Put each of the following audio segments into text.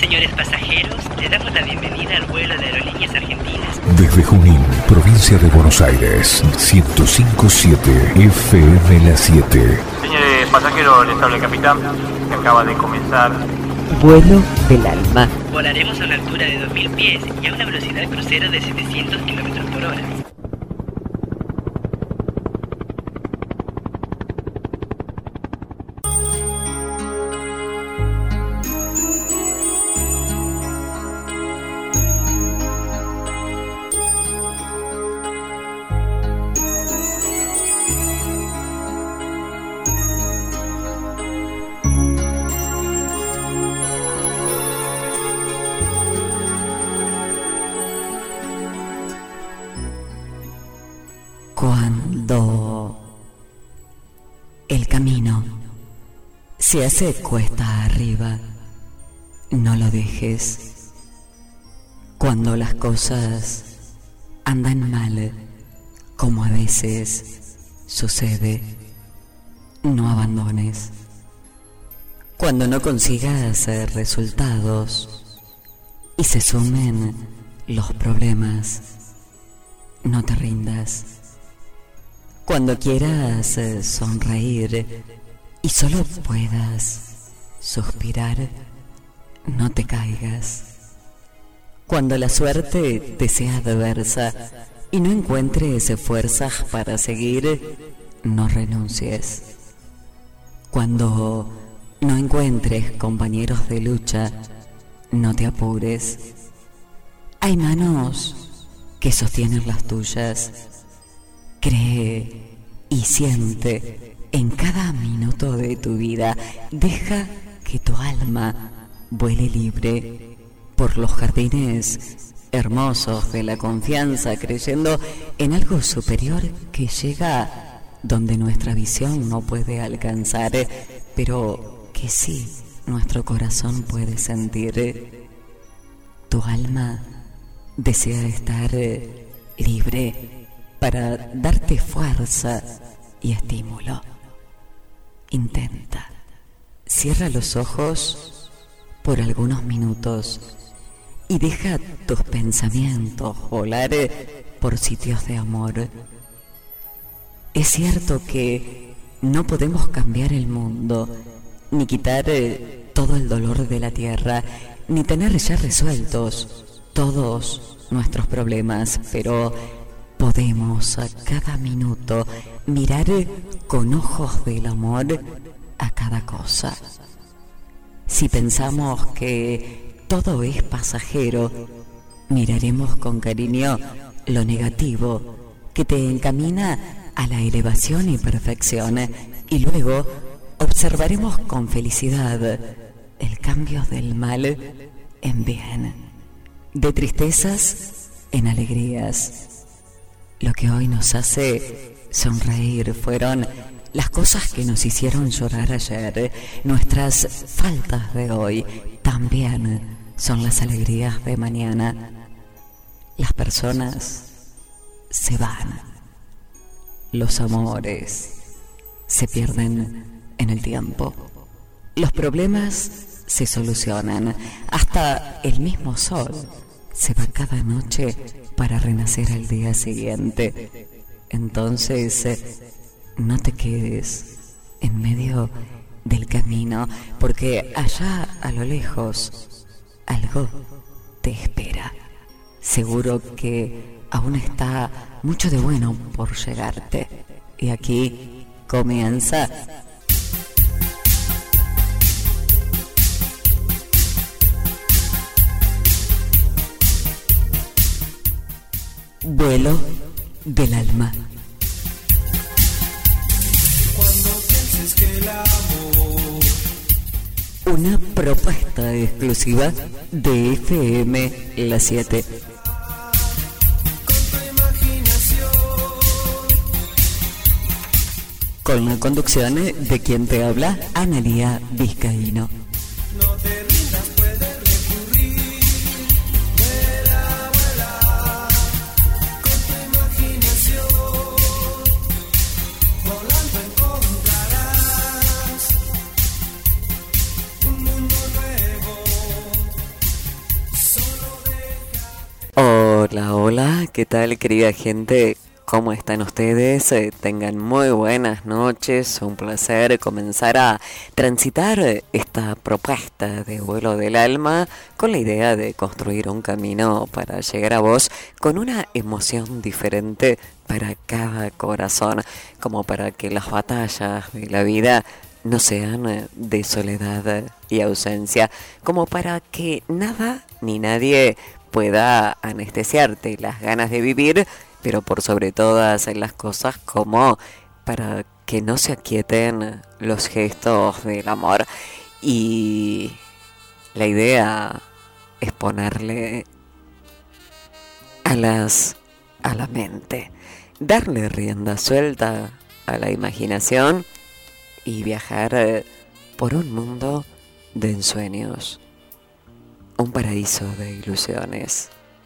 Señores pasajeros, les damos la bienvenida al vuelo de Aerolíneas Argentinas. Desde Junín, provincia de Buenos Aires, 105.7 FM La 7. Señores pasajeros, les habla el capitán, que acaba de comenzar. Vuelo del alma. Volaremos a una altura de 2000 pies y a una velocidad crucero de 700 km por hora. Cuando el camino se hace cuesta arriba, no lo dejes. Cuando las cosas andan mal, como a veces sucede, no abandones. Cuando no consigas resultados y se sumen los problemas, no te rindas. Cuando quieras sonreír y solo puedas suspirar, no te caigas. Cuando la suerte te sea adversa y no encuentres fuerzas para seguir, no renuncies. Cuando no encuentres compañeros de lucha, no te apures. Hay manos que sostienen las tuyas. Cree y siente en cada minuto de tu vida. Deja que tu alma vuele libre por los jardines hermosos de la confianza, creyendo en algo superior que llega donde nuestra visión no puede alcanzar, pero que sí nuestro corazón puede sentir. Tu alma desea estar libre para darte fuerza y estímulo. Intenta. Cierra los ojos por algunos minutos y deja tus pensamientos volar por sitios de amor. Es cierto que no podemos cambiar el mundo, ni quitar todo el dolor de la tierra, ni tener ya resueltos todos nuestros problemas, pero podemos a cada minuto mirar con ojos del amor a cada cosa. Si pensamos que todo es pasajero, miraremos con cariño lo negativo que te encamina a la elevación y perfección, y luego observaremos con felicidad el cambio del mal en bien, de tristezas en alegrías. Lo que hoy nos hace sonreír fueron las cosas que nos hicieron llorar ayer. Nuestras faltas de hoy también son las alegrías de mañana. Las personas se van. Los amores se pierden en el tiempo. Los problemas se solucionan. Hasta el mismo sol se va cada noche para renacer al día siguiente. Entonces, no te quedes en medio del camino, porque allá a lo lejos algo te espera. Seguro que aún está mucho de bueno por llegarte. Y aquí comienza Vuelo del alma. Cuando pienses que el amor, una propuesta exclusiva de FM La 7. con tu imaginación, Con la conducción de quien te habla, Analía Vizcaíno. no te rindas, puedes recurrir. Vuela, vuela, con tu imaginación, volando encontrarás un mundo nuevo. Hola, hola, ¿qué tal, querida gente? ¿Cómo están ustedes? Tengan muy buenas noches, un placer comenzar a transitar esta propuesta de vuelo del alma con la idea de construir un camino para llegar a vos con una emoción diferente para cada corazón, como para que las batallas de la vida no sean de soledad y ausencia, como para que nada ni nadie pueda anestesiarte las ganas de vivir, pero por sobre todas las cosas, como para que no se aquieten los gestos del amor. Y la idea es ponerle alas a la mente, darle rienda suelta a la imaginación y viajar por un mundo de ensueños, un paraíso de ilusiones.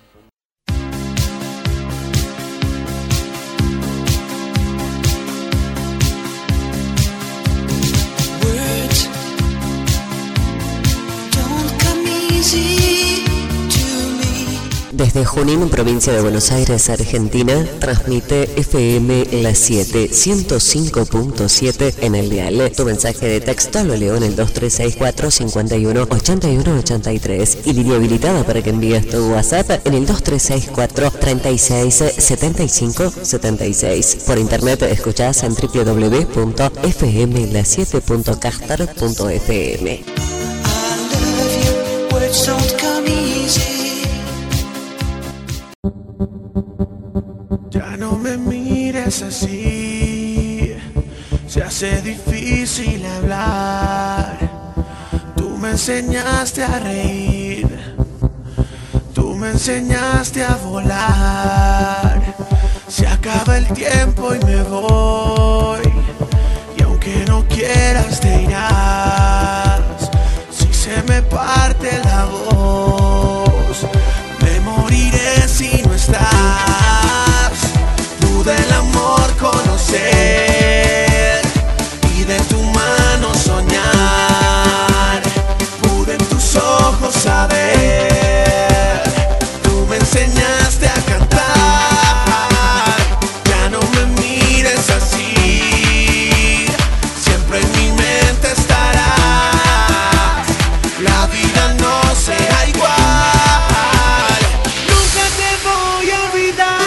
Words don't come easy to me. Desde Junín, provincia de Buenos Aires, Argentina, transmite FM La 7, 105.7 en el dial. Tu mensaje de texto lo leo en el 2364 51 81 83 y línea habilitada para que envíes tu WhatsApp en el 2364 36 75 76. Por internet escuchás en www.fmla7.caster.fm. I love you. Words don't come easy. Ya no me mires así, se hace difícil hablar. Tú me enseñaste a reír, tú me enseñaste a volar. Se acaba el tiempo y me voy, y aunque no quieras te irás. Si se me parte la voz, me moriré si no estás. Del amor conocer y de tu mano soñar, pude en tus ojos saber, tú me enseñaste a cantar. Ya no me mires así, siempre en mi mente estarás. La vida no será igual, nunca te voy a olvidar.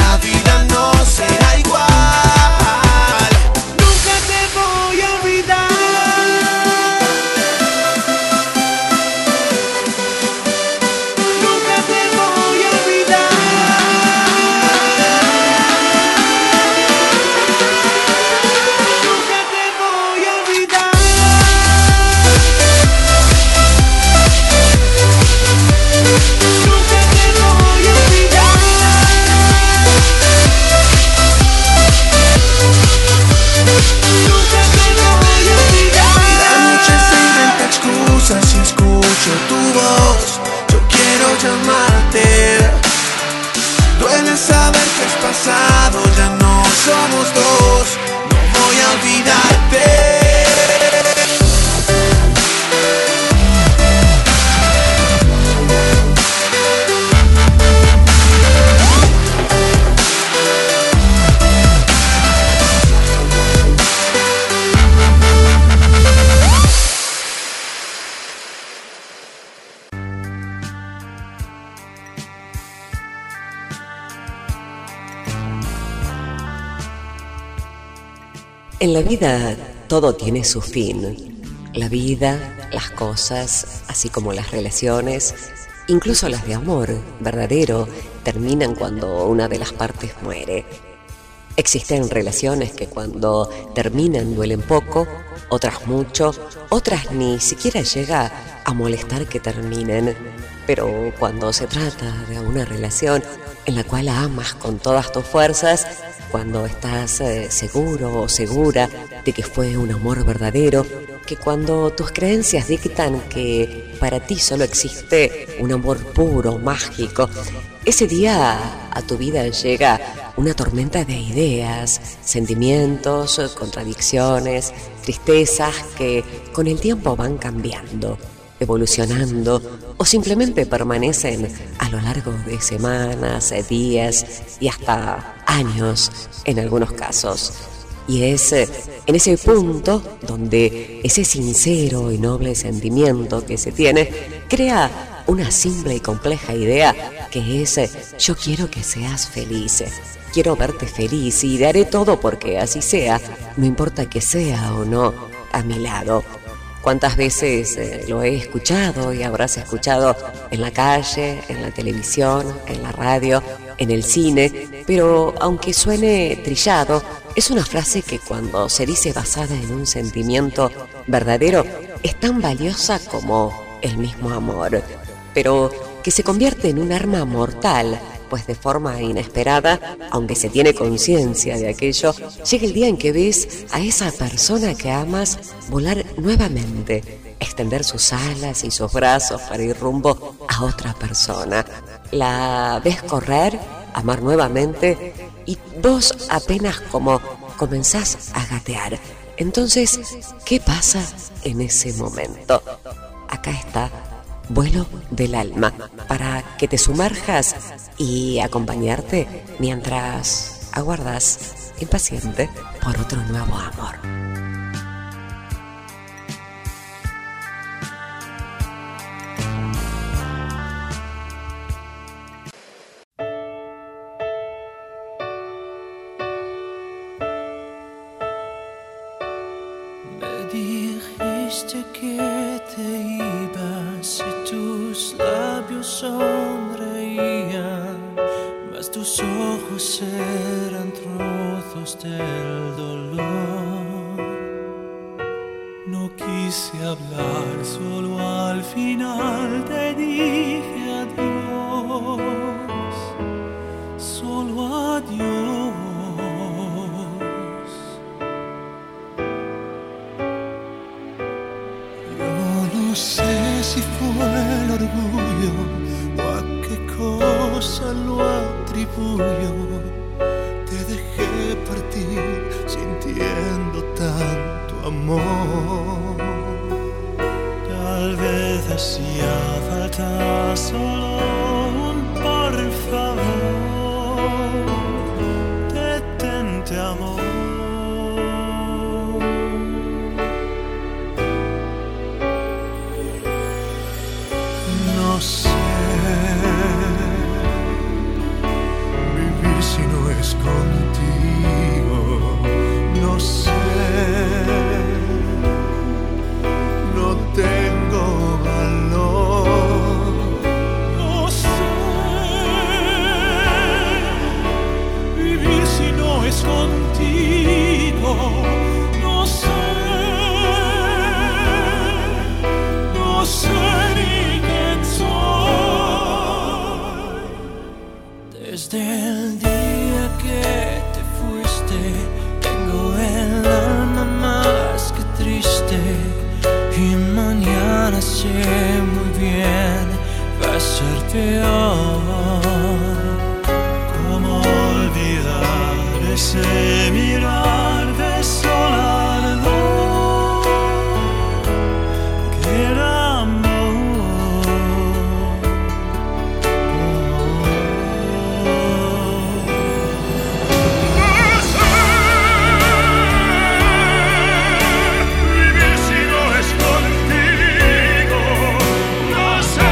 Nunca te voy a olvidar. duele saber que es pasado, ya no somos dos. No voy a olvidarte. En la vida todo tiene su fin. La vida, las cosas, así como las relaciones, incluso las de amor verdadero, terminan cuando una de las partes muere. Existen relaciones que cuando terminan duelen poco, otras mucho, otras ni siquiera llega a molestar que terminen. Pero cuando se trata de una relación en la cual amas con todas tus fuerzas, cuando estás seguro o segura de que fue un amor verdadero, que cuando tus creencias dictan que para ti solo existe un amor puro, mágico, ese día a tu vida llega una tormenta de ideas, sentimientos, contradicciones, tristezas que con el tiempo van cambiando, evolucionando o simplemente permanecen a lo largo de semanas, días y hasta años en algunos casos. Y es en ese punto donde ese sincero y noble sentimiento que se tiene crea una simple y compleja idea que es: yo quiero que seas feliz, quiero verte feliz y daré todo porque así sea, no importa que sea o no a mi lado. ¿Cuántas veces lo he escuchado y habrás escuchado en la calle, en la televisión, en la radio, en el cine? Pero aunque suene trillado, es una frase que cuando se dice basada en un sentimiento verdadero es tan valiosa como el mismo amor, pero que se convierte en un arma mortal, pues de forma inesperada, aunque se tiene conciencia de aquello, llega el día en que ves a esa persona que amas volar nuevamente, extender sus alas y sus brazos para ir rumbo a otra persona. La ves correr, amar nuevamente y vos apenas como comenzás a gatear. Entonces, ¿qué pasa en ese momento? Acá está Vuelo del Alma, para que te sumerjas y acompañarte mientras aguardas impaciente por otro nuevo amor. Me dijiste que te ibas y tus labios sonreían, mas tus ojos eran trozos del dolor. No quise hablar, solo al final te dije adiós, solo adiós. No sé si fue el orgullo o a qué cosa lo atribuyo. Te dejé partir sintiendo tanto amor. Tal vez hacía falta solo un por favor. Detente, amor. No sé vivir si no es contigo. No sé, no tengo valor. No sé vivir si no es contigo. No sé, no sé. Desde el día que te fuiste, tengo el alma más que triste. Y mañana sé muy bien, va a ser peor. Como sé mirar de sol al dos, que era amor. No sé vivir si no es contigo, no sé.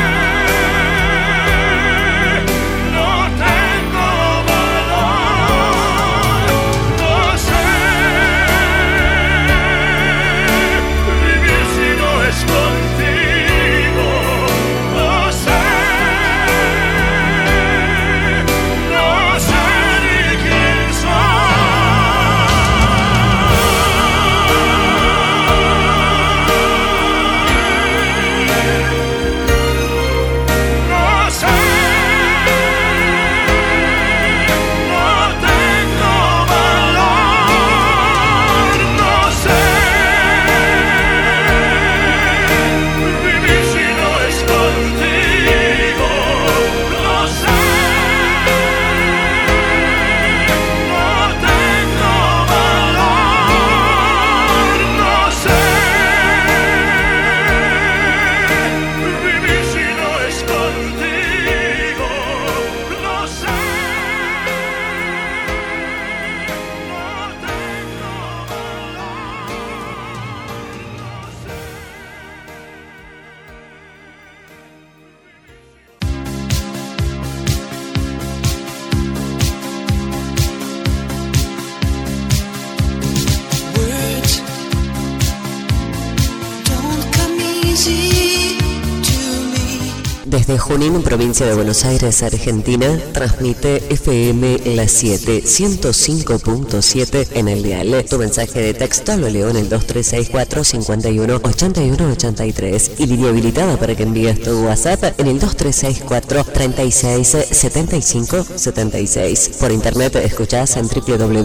Desde Junín, provincia de Buenos Aires, Argentina, transmite FM La 7, 105.7 en el dial. Tu mensaje de texto lo leo en el 2364 51 81 83 y línea habilitada para que envíes tu WhatsApp en el 2364 36 75 76. Por internet escuchás en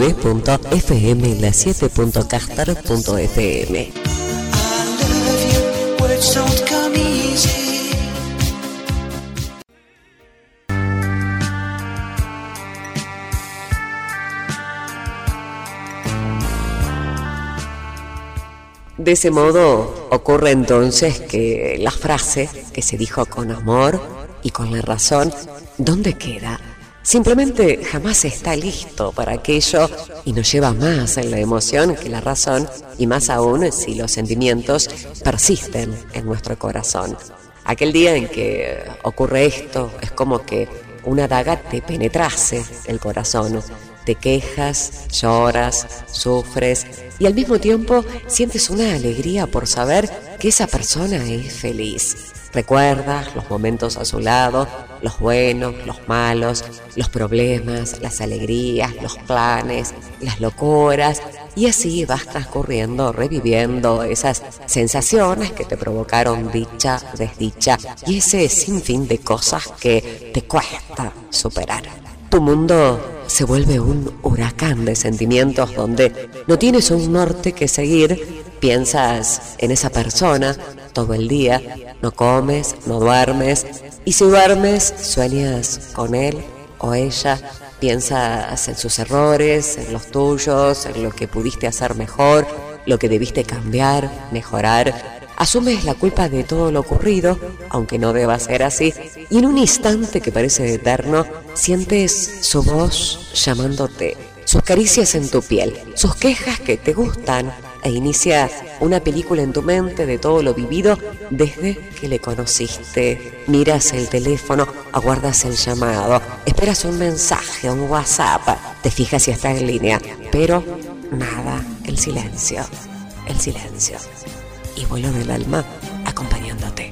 www.fmla7.caster.fm. De ese modo ocurre entonces que la frase que se dijo con amor y con la razón, ¿dónde queda? Simplemente jamás está listo para aquello y nos lleva más en la emoción que la razón, y más aún si los sentimientos persisten en nuestro corazón. Aquel día en que ocurre esto es como que una daga te penetrase el corazón. Te quejas, lloras, sufres y al mismo tiempo sientes una alegría por saber que esa persona es feliz. Recuerdas los momentos a su lado, los buenos, los malos, los problemas, las alegrías, los planes, las locuras, y así vas transcurriendo, reviviendo esas sensaciones que te provocaron dicha, desdicha y ese sinfín de cosas que te cuesta superar. Tu mundo se vuelve un huracán de sentimientos donde no tienes un norte que seguir, piensas en esa persona todo el día, no comes, no duermes, y si duermes sueñas con él o ella, piensas en sus errores, en los tuyos, en lo que pudiste hacer mejor, lo que debiste cambiar, mejorar. Asumes la culpa de todo lo ocurrido, aunque no deba ser así, y en un instante que parece eterno, sientes su voz llamándote, sus caricias en tu piel, sus quejas que te gustan, e inicia una película en tu mente de todo lo vivido desde que le conociste. Miras el teléfono, aguardas el llamado, esperas un mensaje, un WhatsApp, te fijas si está en línea, pero nada, el silencio. Y vuelo del alma acompañándote.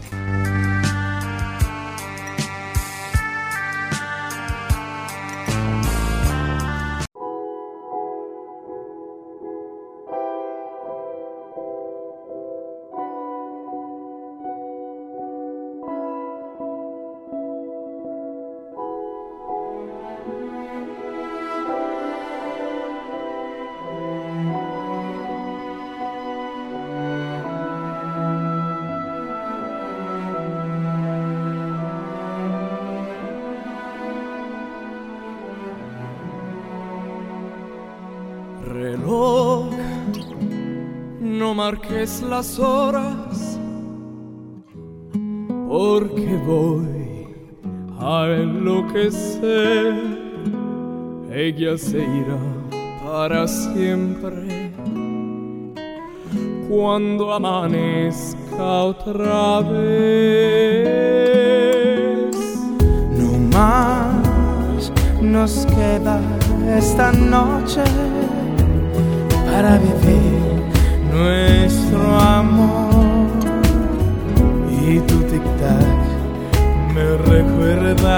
Reloj, no marques las horas, porque voy a enloquecer. Ella se irá para siempre cuando amanezca otra vez. No más nos queda esta noche para vivir nuestro amor. Y tu tic-tac me recuerda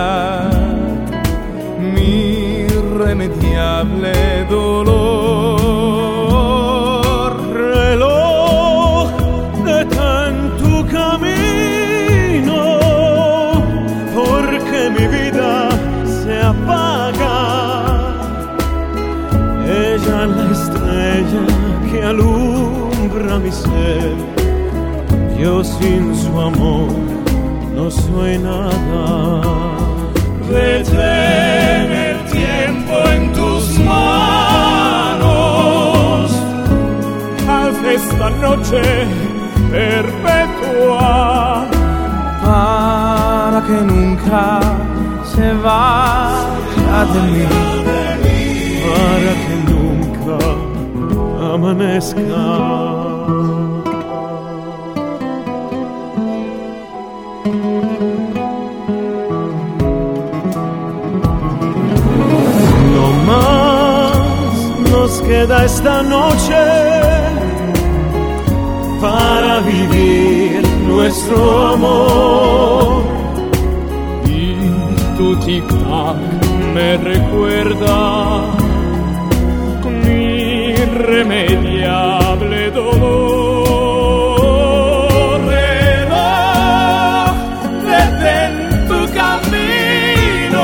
mi irremediable dolor. Reloj, detén tu camino, porque mi vida se apaga. Ella es la estrella que alumbra mi ser. Yo sin su amor no soy nada. Detén el tiempo en tus manos, haz esta noche perpetua, para que nunca se vaya de mí, para que nunca amanezca. Nos queda esta noche para vivir nuestro amor. Y tu tic-tac me recuerda mi irremediable dolor. Reloj, detén tu camino,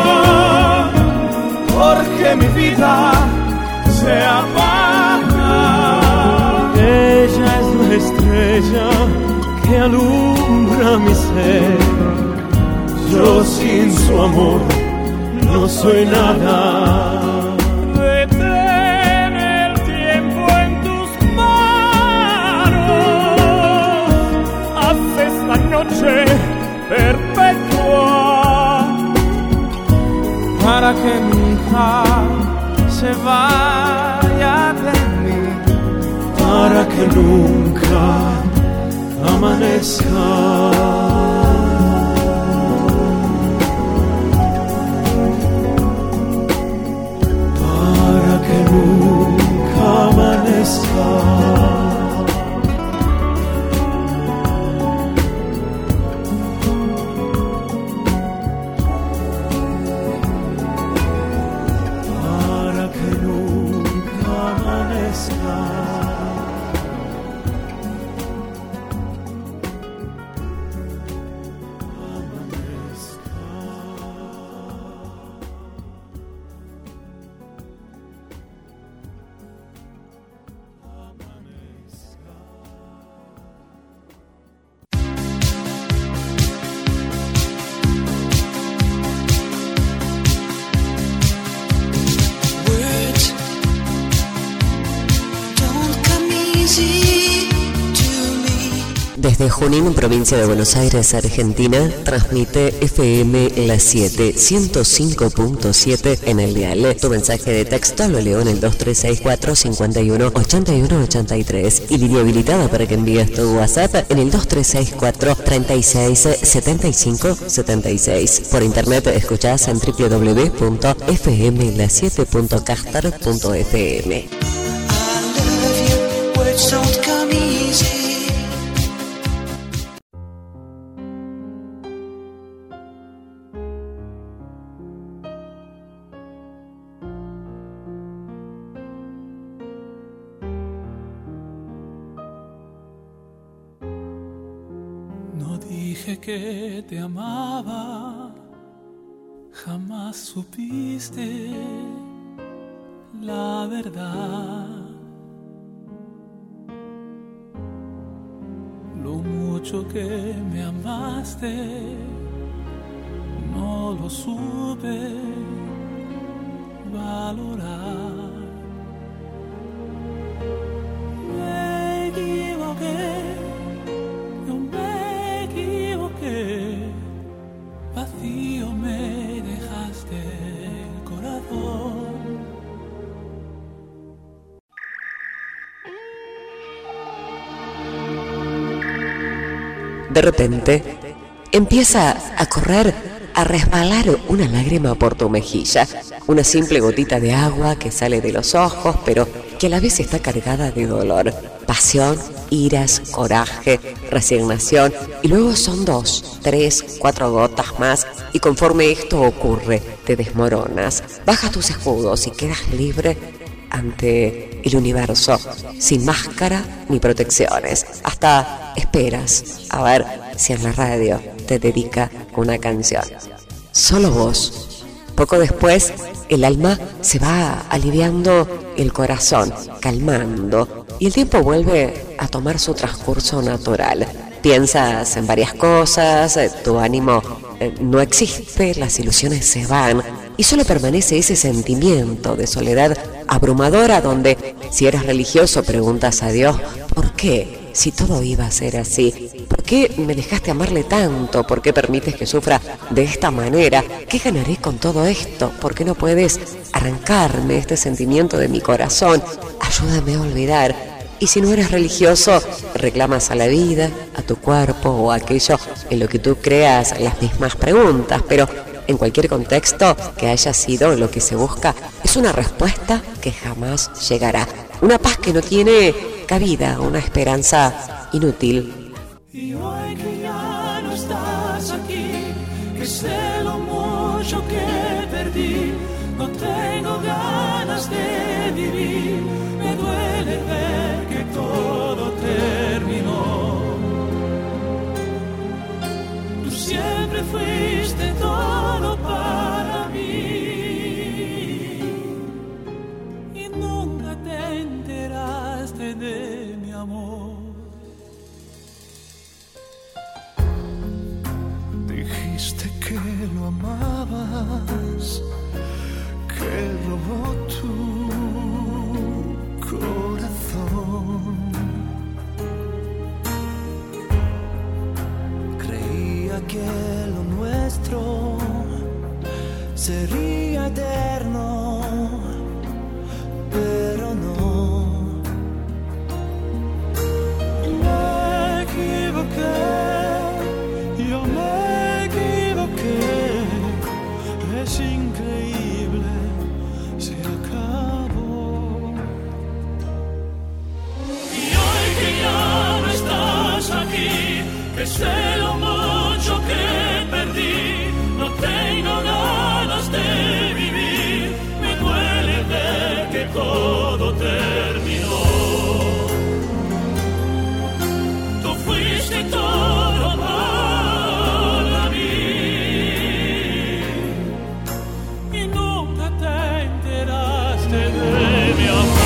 porque mi vida se apaga. Ella es la estrella que alumbra mi ser. Yo sin su amor no soy nada. Detén el tiempo en tus manos, haz esta noche perpetua, para que nunca se vaya de mí, para que nunca amanezca. Para que nunca amanezca. Desde Junín, provincia de Buenos Aires, Argentina, transmite FM La 7, 105.7 en el dial. Tu mensaje de texto lo leo en el 2364 51 81 83 y línea habilitada para que envíes tu WhatsApp en el 2364 36 75 76. Por internet escuchás en www.fmla7.castar.fm. Dije que te amaba, jamás supiste la verdad. Lo mucho que me amaste, no lo supe valorar. De repente, empieza a correr, a resbalar una lágrima por tu mejilla, una simple gotita de agua que sale de los ojos, pero que a la vez está cargada de dolor, pasión, iras, coraje, resignación, y luego son 2, 3, 4 gotas más, y conforme esto ocurre, te desmoronas, bajas tus escudos y quedas libre ante el universo, sin máscara ni protecciones. Hasta esperas a ver si en la radio te dedica una canción. Solo vos. Poco después, el alma se va aliviando, el corazón calmando, y el tiempo vuelve a tomar su transcurso natural. Piensas en varias cosas, tu ánimo no existe, las ilusiones se van, y solo permanece ese sentimiento de soledad abrumadora donde, si eres religioso, preguntas a Dios, ¿por qué? Si todo iba a ser así, ¿por qué me dejaste amarle tanto? ¿Por qué permites que sufra de esta manera? ¿Qué ganaré con todo esto? ¿Por qué no puedes arrancarme este sentimiento de mi corazón? Ayúdame a olvidar. Y si no eres religioso, reclamas a la vida, a tu cuerpo o a aquello en lo que tú creas las mismas preguntas, pero en cualquier contexto que haya sido lo que se busca, es una respuesta que jamás llegará. Una paz que no tiene cabida, una esperanza inútil. Y hoy que ya no estás aquí, que sé lo mucho que perdí, no tengo ganas de vivir, me duele ver que todo terminó. Tú siempre fuiste todo para mí y nunca te enteraste de mi amor. Dijiste que lo amabas, que robó tu corazón. Creía que lo nuestro sería eterno, pero no. Me equivoqué, yo me equivoqué, es increíble, se acabó. Y hoy que ya no estás aquí, que sé lo mucho que perdí, no tengo ganas de vivir, me duele ver que todo terminó. Tú fuiste todo para mí y nunca te enteraste de mi amor.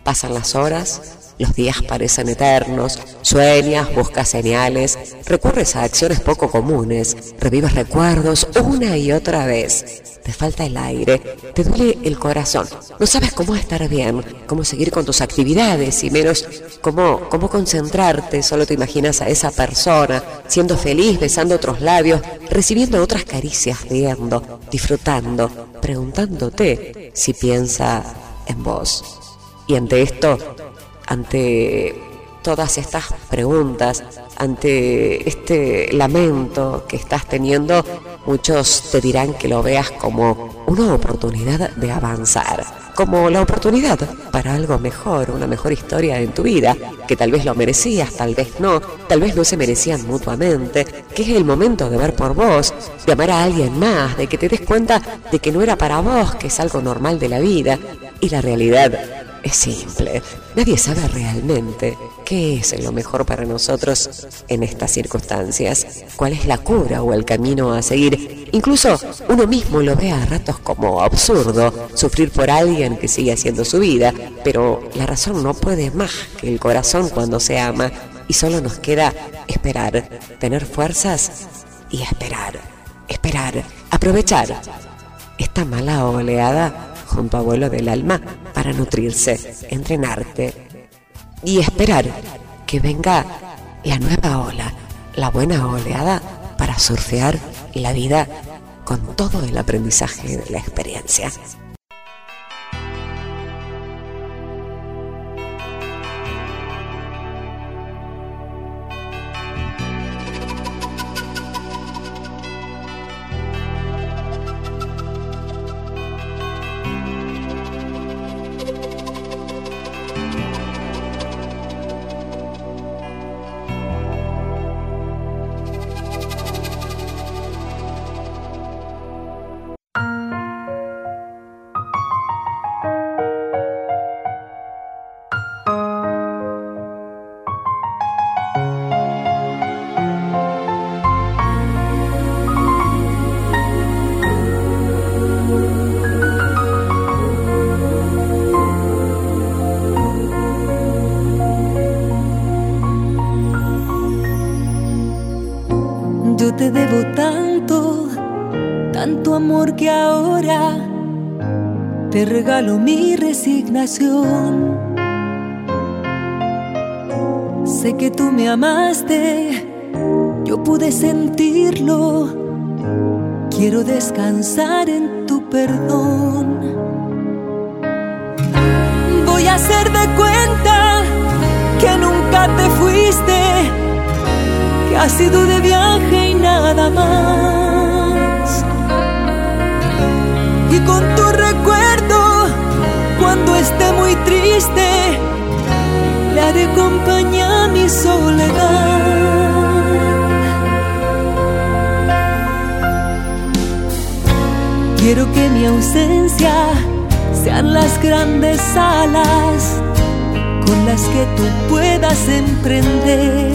Pasan las horas, los días parecen eternos, sueñas, buscas señales, recurres a acciones poco comunes, revives recuerdos una y otra vez. Te falta el aire, te duele el corazón, no sabes cómo estar bien, cómo seguir con tus actividades y menos cómo concentrarte, solo te imaginas a esa persona siendo feliz, besando otros labios, recibiendo otras caricias, riendo, disfrutando, preguntándote si piensa en vos. Y ante esto, ante todas estas preguntas, ante este lamento que estás teniendo, muchos te dirán que lo veas como una oportunidad de avanzar, como la oportunidad para algo mejor, una mejor historia en tu vida, que tal vez lo merecías, tal vez no se merecían mutuamente, que es el momento de ver por vos, de amar a alguien más, de que te des cuenta de que no era para vos, que es algo normal de la vida. Y la realidad es simple, nadie sabe realmente qué es lo mejor para nosotros en estas circunstancias, cuál es la cura o el camino a seguir. Incluso uno mismo lo ve a ratos como absurdo, sufrir por alguien que sigue haciendo su vida, pero la razón no puede más que el corazón cuando se ama, y solo nos queda esperar, tener fuerzas y esperar, aprovechar esta mala oleada junto a vuelo del alma para nutrirse, entrenarte y esperar que venga la nueva ola, la buena oleada para surfear la vida con todo el aprendizaje de la experiencia. Yo te debo tanto, tanto amor que ahora te regalo mi resignación. Sé que tú me amaste, yo pude sentirlo. Quiero descansar en tu perdón. Voy a hacer de cuenta que nunca te fuiste, que has ido de viaje y nada más. Y con tu recuerdo, cuando esté muy triste, le haré compañía a mi soledad. Quiero que mi ausencia sean las grandes alas con las que tú puedas emprender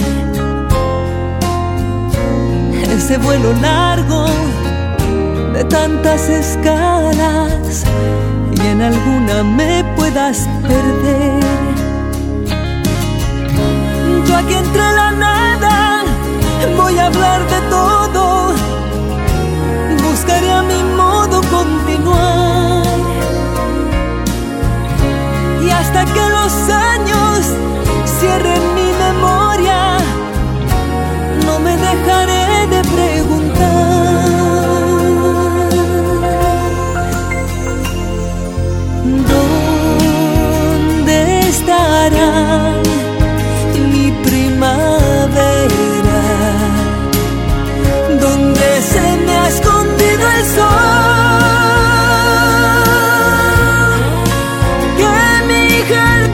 ese vuelo largo de tantas escalas, y en alguna me puedas perder. Yo aquí entre la nada voy a hablar de todo, buscaré a mi modo continuar, y hasta que los años cierren mi memoria, no me dejaré de preguntar ¿dónde estará mi primavera? ¿Dónde se me ha escondido el sol? Que mi jardín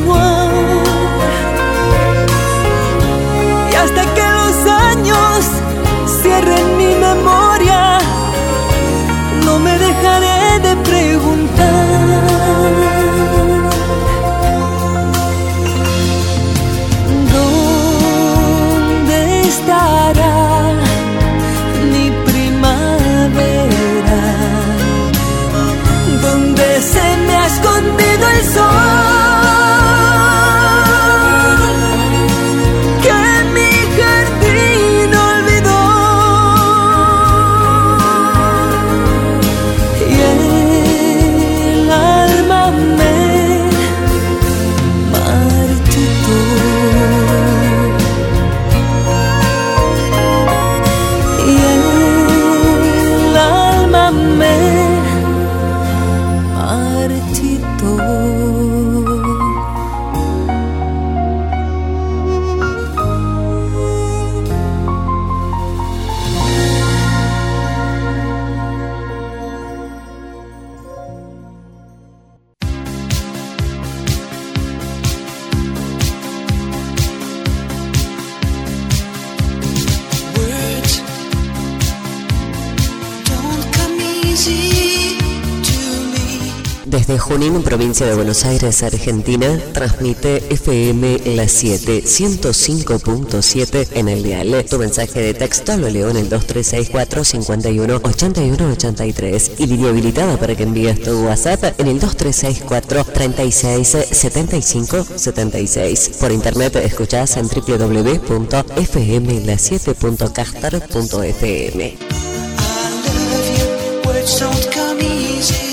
igual. Y hasta que los años cierren mi memoria, no me dejaré de preguntar. ¿Dónde estará mi primavera? ¿Dónde se me ha escondido el sol que mi jardín olvidó? Y el alma me marchitó. Y el alma me marchitó. Words don't come easy to me. Desde Junín, provincia de Buenos Aires, Argentina, transmite FM La 7, 105.7 en el dial. Tu mensaje de texto lo leo en el 2364 51 81 83 y línea habilitada para que envíes tu WhatsApp en el 2364 36 75 76. Por internet escuchás en www.fmla7.castar.fm. I love you. Words don't come easy.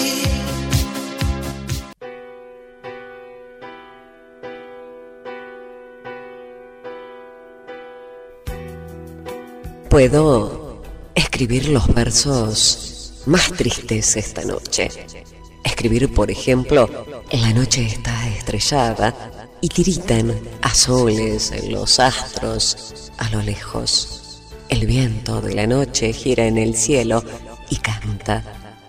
Puedo escribir los versos más tristes esta noche. Escribir, por ejemplo, la noche está estrellada y tiritan azules los astros a lo lejos. El viento de la noche gira en el cielo y canta.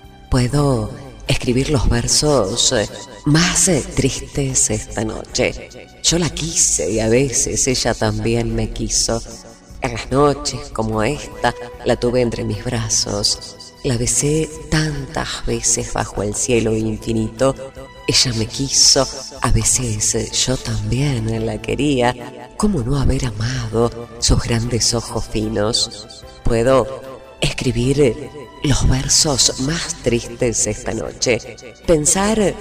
Puedo escribir los versos más tristes esta noche. Yo la quise y a veces ella también me quiso. En las noches como esta la tuve entre mis brazos. La besé tantas veces bajo el cielo infinito. Ella me quiso, a veces yo también la quería. ¿Cómo no haber amado sus grandes ojos finos? Puedo escribir los versos más tristes esta noche. Pensar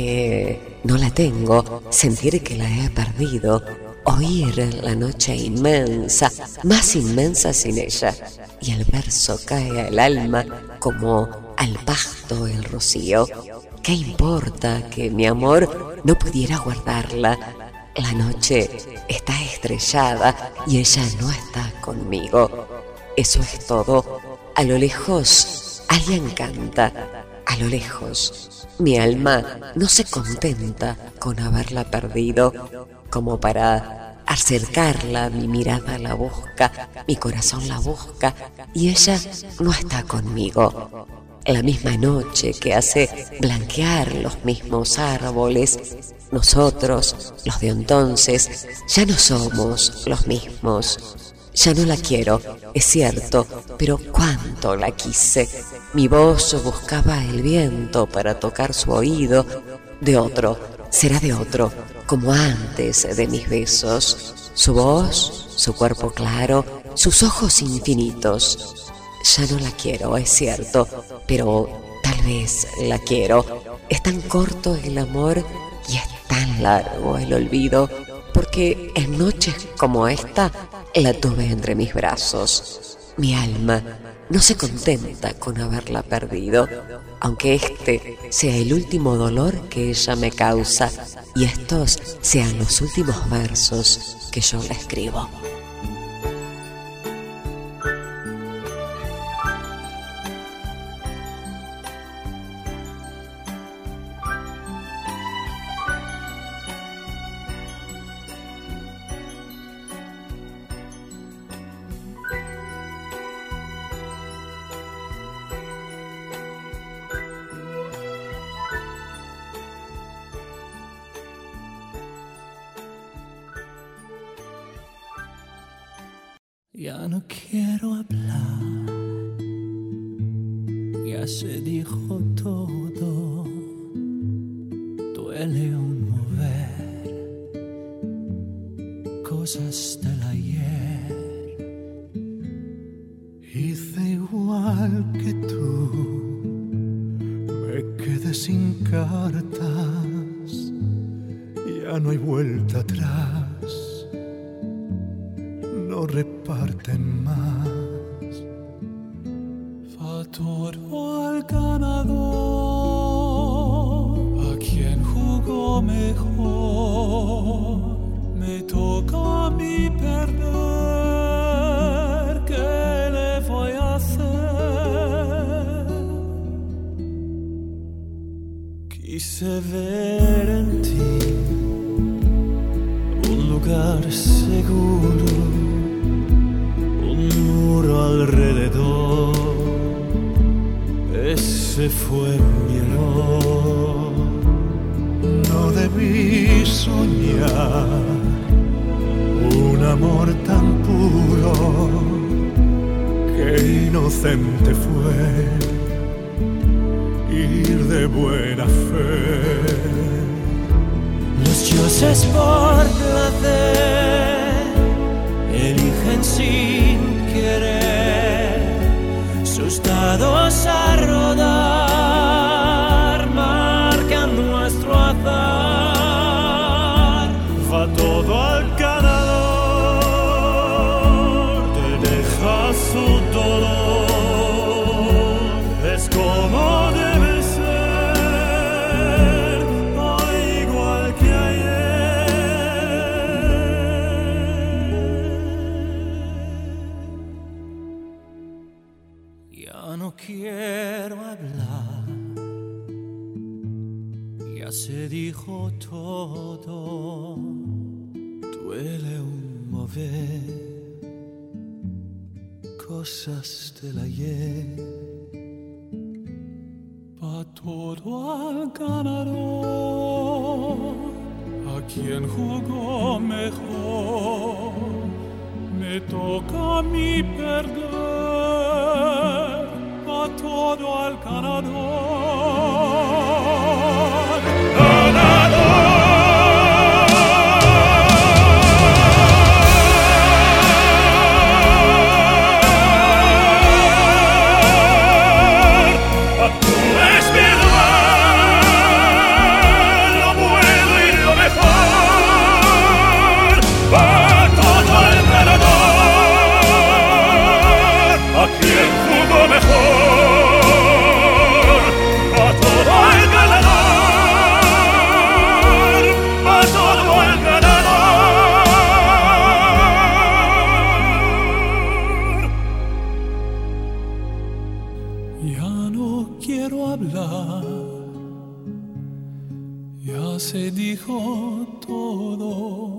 que no la tengo, sentir que la he perdido. Oír la noche inmensa, más inmensa sin ella, y el verso cae al alma como al pasto el rocío. ¿Qué importa que mi amor no pudiera guardarla? La noche está estrellada y ella no está conmigo. Eso es todo. A lo lejos alguien canta. A lo lejos mi alma no se contenta con haberla perdido. Como para acercarla, mi mirada la busca, mi corazón la busca, y ella no está conmigo. La misma noche que hace blanquear los mismos árboles, nosotros, los de entonces, ya no somos los mismos. Ya no la quiero, es cierto, pero cuánto la quise. Mi voz buscaba el viento para tocar su oído. De otro, será de otro, como antes de mis besos. Su voz, su cuerpo claro, sus ojos infinitos. Ya no la quiero, es cierto, pero tal vez la quiero. Es tan corto el amor y es tan largo el olvido, porque en noches como esta la tuve entre mis brazos. Mi alma no se contenta con haberla perdido, aunque este sea el último dolor que ella me causa y estos sean los últimos versos que yo le escribo. Ya no quiero hablar, ya se dijo todo, duele un mover cosas del ayer. Hice igual que tú, me quedé sin cartas, ya no hay vuelta atrás, no reparten más. Va todo al ganador, a quien jugó mejor, me toca a mí perder, ¿qué le voy a hacer? Quise ver en ti un lugar seguro, un muro alrededor, ese fue mi error. No debí soñar un amor tan puro, qué inocente fue ir de buena fe. Los dioses por placer eligen sin querer sus dados a rodar, marcan nuestro azar. Va todo al ganador, te deja su dolor, es como debe ser, igual que ayer. Ya no quiero hablar, ya se dijo todo, duele un mover cosas del ayer. Va todo al ganador, a quien jugó mejor, me toca a mí perder. Va todo al ganador, ganador. Se dijo todo.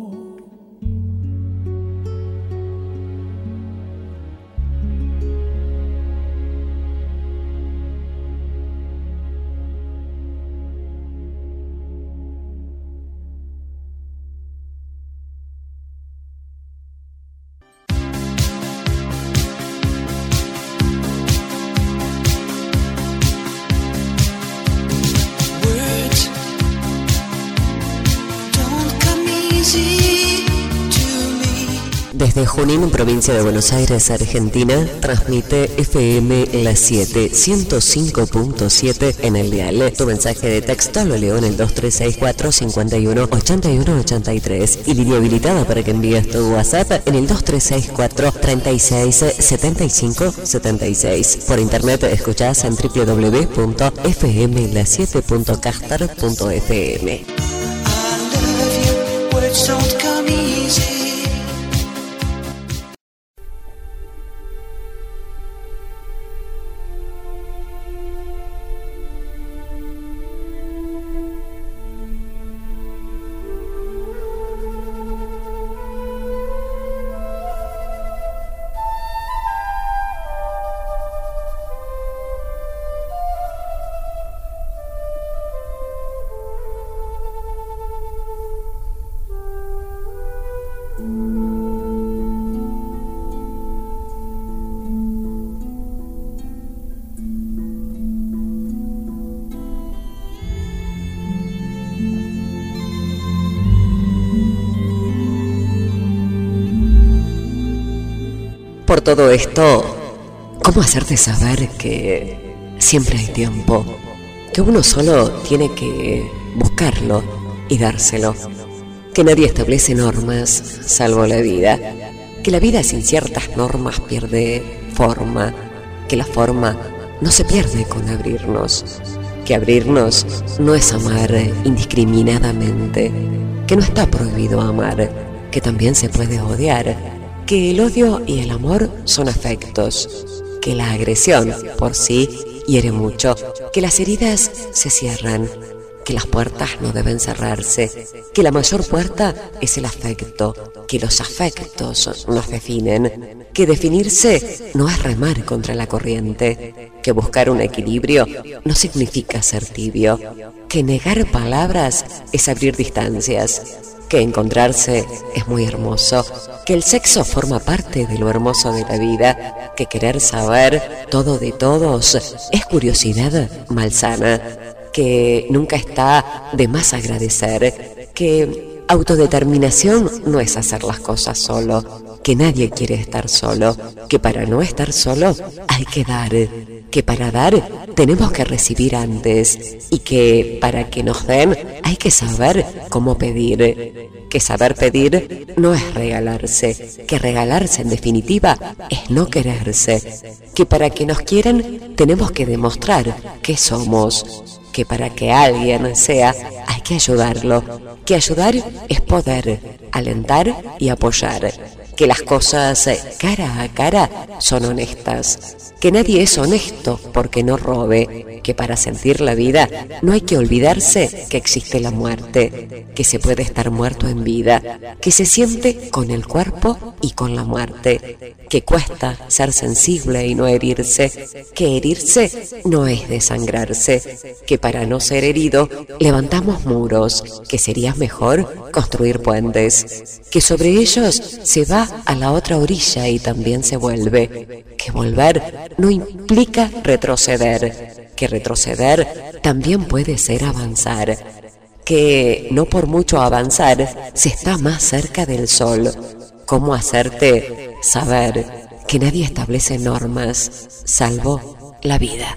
Desde Junín, provincia de Buenos Aires, Argentina, transmite FM La 7, 105.7 en el dial. Tu mensaje de texto lo leo en el 2364 51 81 83 y línea habilitada para que envíes tu WhatsApp en el 2364 36 75 76. Por internet escuchás en www.fmla7.caster.fm. por todo esto, ¿cómo hacerte saber que siempre hay tiempo? Que uno solo tiene que buscarlo y dárselo. Que nadie establece normas salvo la vida. Que la vida sin ciertas normas pierde forma. Que la forma no se pierde con abrirnos. Que abrirnos no es amar indiscriminadamente. Que no está prohibido amar. Que también se puede odiar. Que el odio y el amor son afectos. Que la agresión por sí hiere mucho. Que las heridas se cierran. Que las puertas no deben cerrarse, que la mayor puerta es el afecto, que los afectos nos definen, que definirse no es remar contra la corriente, que buscar un equilibrio no significa ser tibio, que negar palabras es abrir distancias, que encontrarse es muy hermoso, que el sexo forma parte de lo hermoso de la vida, que querer saber todo de todos es curiosidad malsana, que nunca está de más agradecer, que autodeterminación no es hacer las cosas solo, que nadie quiere estar solo, que para no estar solo hay que dar, que para dar tenemos que recibir antes y que para que nos den hay que saber cómo pedir, que saber pedir no es regalarse, que regalarse en definitiva es no quererse, que para que nos quieran tenemos que demostrar que somos, que para que alguien sea hay que ayudarlo, que ayudar es poder, alentar y apoyar, que las cosas cara a cara son honestas, que nadie es honesto porque no robe, que para sentir la vida no hay que olvidarse que existe la muerte, que se puede estar muerto en vida, que se siente con el cuerpo y con la muerte, que cuesta ser sensible y no herirse, que herirse no es desangrarse, que para no ser herido levantamos muros, que sería mejor construir puentes, que sobre ellos se va a la otra orilla y también se vuelve, que volver no implica retroceder, que retroceder también puede ser avanzar, que no por mucho avanzar se está más cerca del sol. ¿Cómo hacerte saber que nadie establece normas salvo la vida?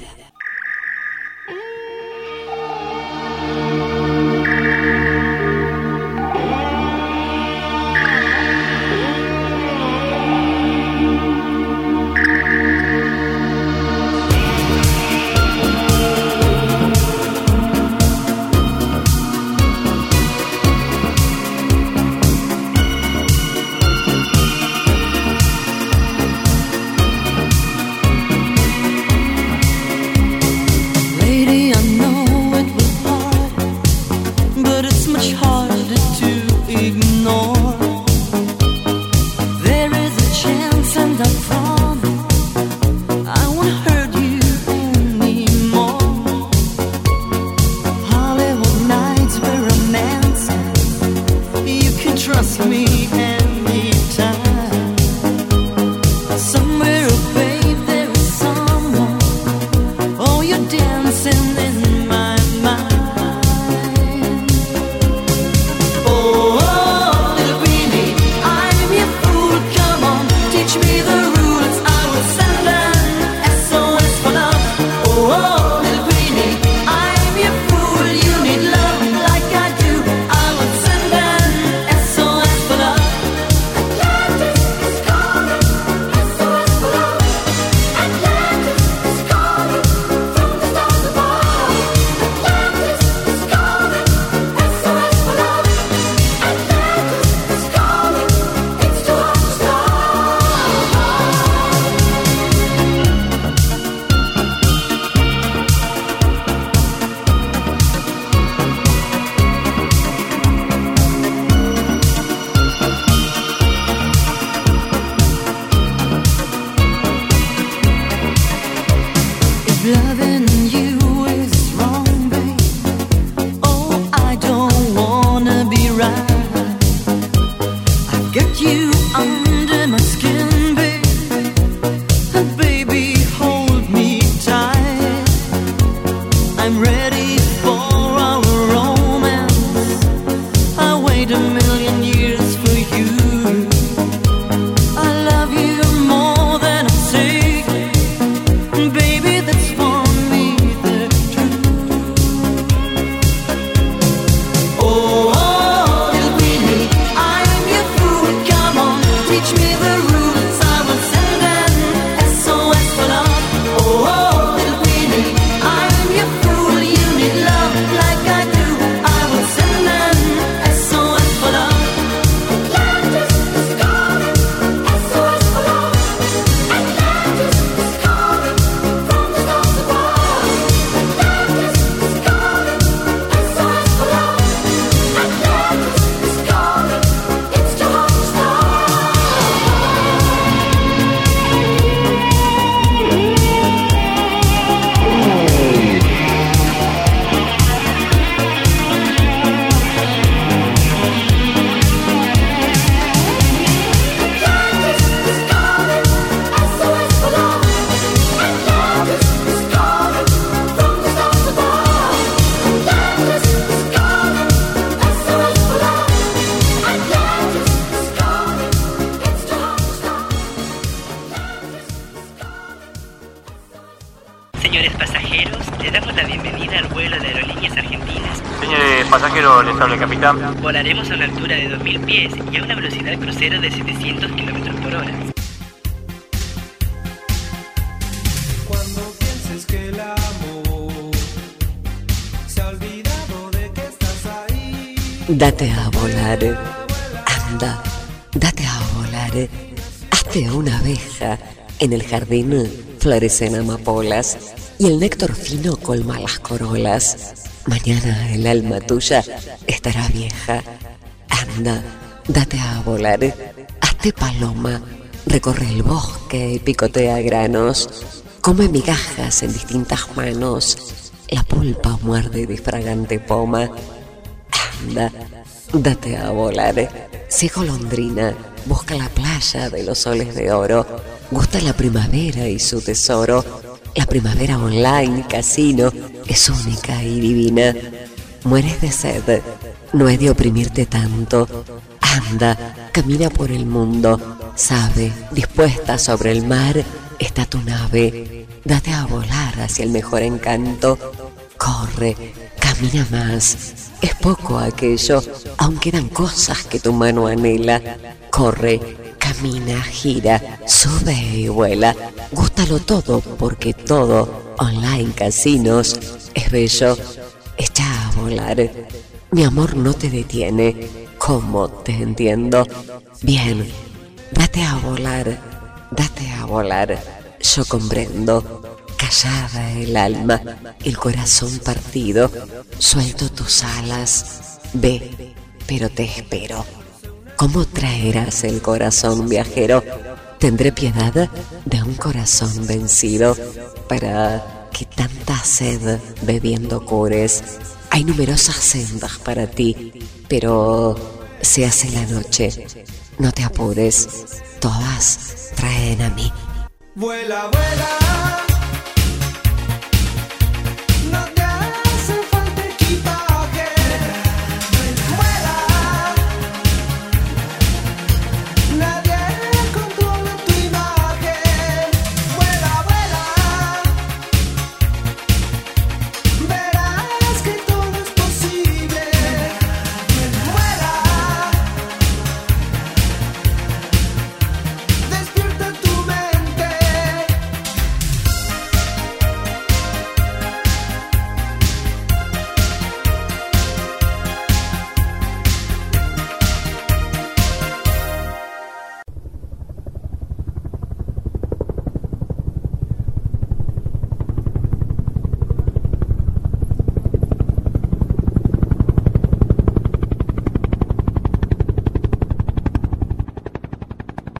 A million years for you. I love you more Pasajero, les habla el capitán. Volaremos a una altura de 2000 pies y a una velocidad crucero de 700 km por hora. Cuando pienses que el amor se ha olvidado de que estás ahí. Date a volar, anda, date a volar. Hazte una abeja. En el jardín florecen amapolas y el néctar fino colma las corolas. Mañana el alma tuya estará vieja. Anda, date a volar. Hazte paloma. Recorre el bosque y picotea granos. Come migajas en distintas manos. La pulpa muerde de fragante poma. Anda, date a volar. Sé golondrina. Busca la playa de los soles de oro. Gusta la primavera y su tesoro. La primavera online, casino, es única y divina. Mueres de sed, no he de oprimirte tanto. Anda, camina por el mundo. Sabe, dispuesta sobre el mar, está tu nave. Date a volar hacia el mejor encanto. Corre, camina más. Es poco aquello, aún quedan cosas que tu mano anhela. Corre, camina, gira, sube y vuela. Gústalo todo porque todo, online, casinos, es bello. Echa a volar. Mi amor no te detiene. ¿Cómo te entiendo? Bien, date a volar, date a volar. Yo comprendo. Callada el alma, el corazón partido. Suelto tus alas. Ve, pero te espero. ¿Cómo traerás el corazón viajero? Tendré piedad de un corazón vencido para que tanta sed bebiendo cures. Hay numerosas sendas para ti, pero se hace la noche. No te apures, todas traen a mí. Vuela, vuela.